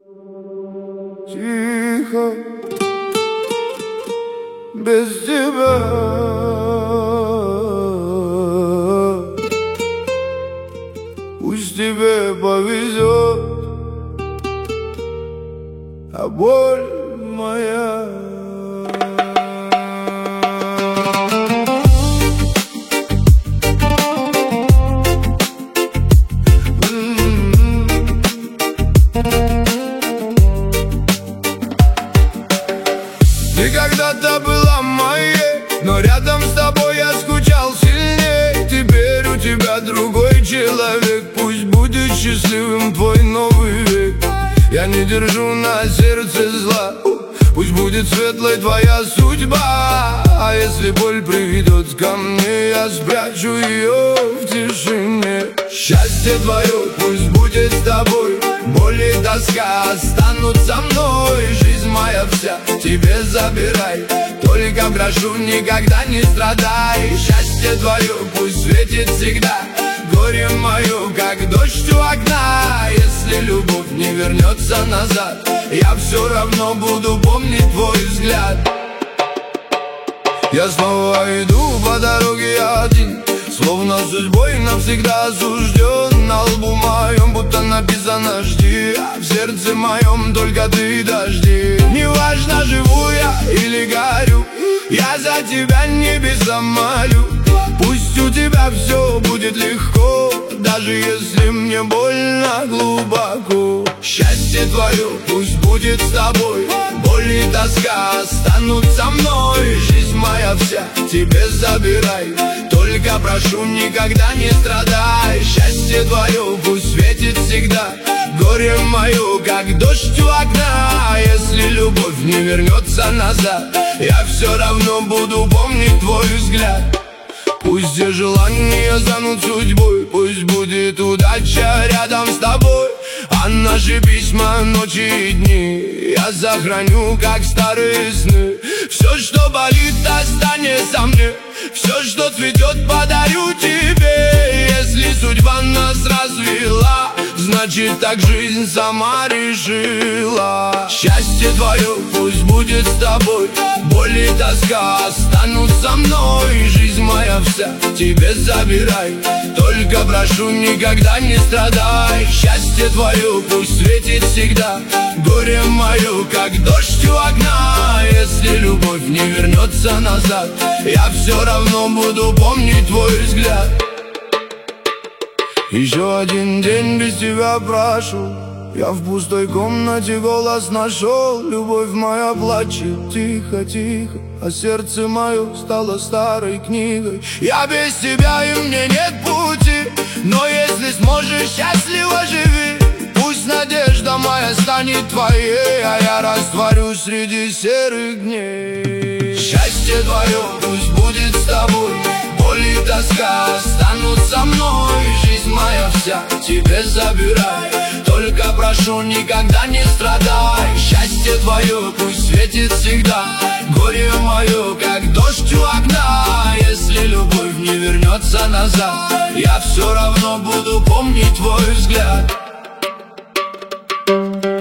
Тихо, без тебя. Пусть тебе повезет, а боль моя. Ты когда-то была моей, но рядом с тобой я скучал сильнее. Теперь у тебя другой человек, пусть будет счастливым твой новый век. Я не держу на сердце зла, пусть будет светлой твоя судьба. А если боль приведет ко мне, я спрячу ее в тишине. Счастье твое пусть будет с тобой, боль и тоска останутся мной. Жизнь моя вся тебе забирай, только прошу, никогда не страдай. Счастье твое пусть светит всегда, горе мое, как дождь у окна. Если любовь не вернется назад, я все равно буду помнить твой взгляд. Я снова иду по дороге один, словно судьбой навсегда осужден. На лбу моем будто написано «жди», а в сердце моем только ты дожди. Неважно, живу я или горю, я за тебя небеса молю. Пусть у тебя все будет легко, даже если мне больно глубоко. Счастье твое пусть будет с тобой, боль и тоска останутся мной. Жизнь моя вся тебе забирай, только прошу, никогда не страдай. Счастье твое пусть светит всегда, горе мое, как дождь у окна. Если любовь не вернется назад, я все равно буду помнить твой взгляд. Пусть все желания станут судьбой, пусть будет удача рядом с тобой. А наши письма, ночи и дни я сохраню, как старые сны. Все, что болит, останется мне, все, что цветет, подарю тебе. Если судьба нас развела, значит так жизнь сама решила. Счастье твое пусть будет с тобой, боль и тоска останутся мной. Жизнь моя вся тебе забирай, только прошу, никогда не страдай. Счастье твое пусть светит всегда, горе мое, как дождь у окна. Если любовь не вернется назад, я все равно буду помнить твой взгляд. Еще один день без тебя прошу, я в пустой комнате голос нашел. Любовь моя плачет тихо-тихо, а сердце мое стало старой книгой. Я без тебя и мне нет пути, но если сможешь, счастливо живи. Пусть надежда моя станет твоей, а я растворюсь среди серых дней. Счастье твое пусть будет с тобой, боль и тоска останутся мной. Жизнь моя вся тебе забирай, только прошу, никогда не страдай. Счастье твое пусть светит всегда, горе мое, как дождь у окна. Если любовь не вернется назад, я все равно буду помнить твой взгляд.